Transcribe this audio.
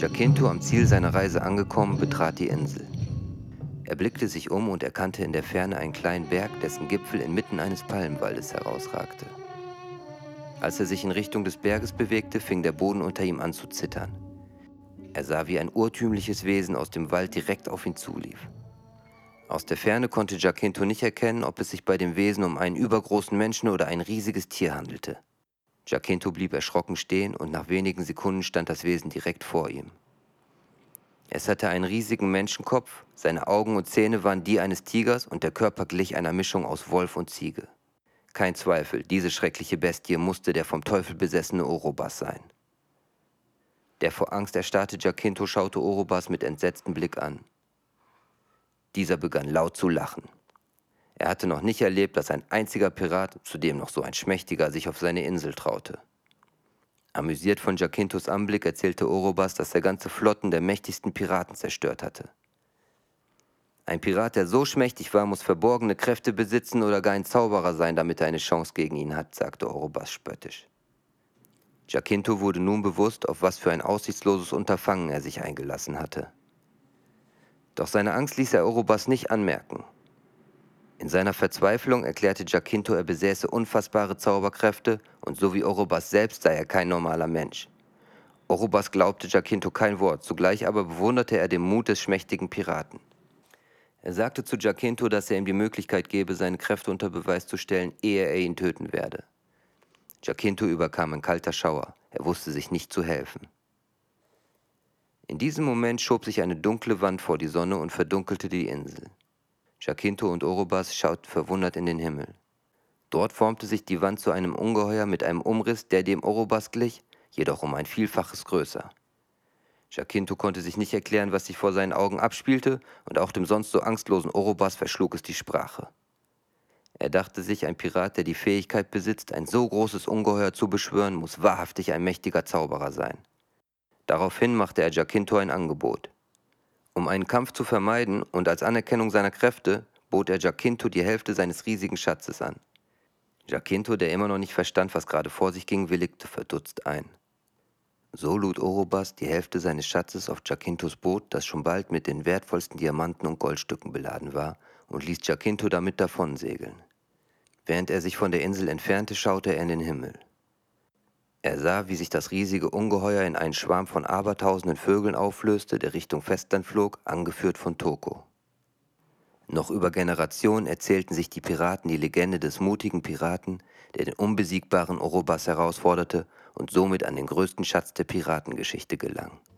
Giacinto, am Ziel seiner Reise angekommen, betrat die Insel. Er blickte sich um und erkannte in der Ferne einen kleinen Berg, dessen Gipfel inmitten eines Palmenwaldes herausragte. Als er sich in Richtung des Berges bewegte, fing der Boden unter ihm an zu zittern. Er sah, wie ein urtümliches Wesen aus dem Wald direkt auf ihn zulief. Aus der Ferne konnte Giacinto nicht erkennen, ob es sich bei dem Wesen um einen übergroßen Menschen oder ein riesiges Tier handelte. Giacinto blieb erschrocken stehen und nach wenigen Sekunden stand das Wesen direkt vor ihm. Es hatte einen riesigen Menschenkopf, seine Augen und Zähne waren die eines Tigers und der Körper glich einer Mischung aus Wolf und Ziege. Kein Zweifel, diese schreckliche Bestie musste der vom Teufel besessene Orobas sein. Der vor Angst erstarrte Giacinto schaute Orobas mit entsetztem Blick an. Dieser begann laut zu lachen. Er hatte noch nicht erlebt, dass ein einziger Pirat, zudem noch so ein schmächtiger, sich auf seine Insel traute. Amüsiert von Giacintos Anblick erzählte Orobas, dass er ganze Flotten der mächtigsten Piraten zerstört hatte. Ein Pirat, der so schmächtig war, muss verborgene Kräfte besitzen oder gar ein Zauberer sein, damit er eine Chance gegen ihn hat, sagte Orobas spöttisch. Giacinto wurde nun bewusst, auf was für ein aussichtsloses Unterfangen er sich eingelassen hatte. Doch seine Angst ließ er Orobas nicht anmerken. In seiner Verzweiflung erklärte Giacinto, er besäße unfassbare Zauberkräfte und so wie Orobas selbst sei er kein normaler Mensch. Orobas glaubte Giacinto kein Wort, zugleich aber bewunderte er den Mut des schmächtigen Piraten. Er sagte zu Giacinto, dass er ihm die Möglichkeit gebe, seine Kräfte unter Beweis zu stellen, ehe er ihn töten werde. Giacinto überkam ein kalter Schauer, er wusste sich nicht zu helfen. In diesem Moment schob sich eine dunkle Wand vor die Sonne und verdunkelte die Insel. Giacinto und Orobas schauten verwundert in den Himmel. Dort formte sich die Wand zu einem Ungeheuer mit einem Umriss, der dem Orobas glich, jedoch um ein Vielfaches größer. Giacinto konnte sich nicht erklären, was sich vor seinen Augen abspielte, und auch dem sonst so angstlosen Orobas verschlug es die Sprache. Er dachte sich, ein Pirat, der die Fähigkeit besitzt, ein so großes Ungeheuer zu beschwören, muss wahrhaftig ein mächtiger Zauberer sein. Daraufhin machte er Giacinto ein Angebot. Um einen Kampf zu vermeiden und als Anerkennung seiner Kräfte, bot er Giacinto die Hälfte seines riesigen Schatzes an. Giacinto, der immer noch nicht verstand, was gerade vor sich ging, willigte verdutzt ein. So lud Orobas die Hälfte seines Schatzes auf Giacintos Boot, das schon bald mit den wertvollsten Diamanten und Goldstücken beladen war, und ließ Giacinto damit davonsegeln. Während er sich von der Insel entfernte, schaute er in den Himmel. Er sah, wie sich das riesige Ungeheuer in einen Schwarm von abertausenden Vögeln auflöste, der Richtung Festland flog, angeführt von Toko. Noch über Generationen erzählten sich die Piraten die Legende des mutigen Piraten, der den unbesiegbaren Orobas herausforderte und somit an den größten Schatz der Piratengeschichte gelang.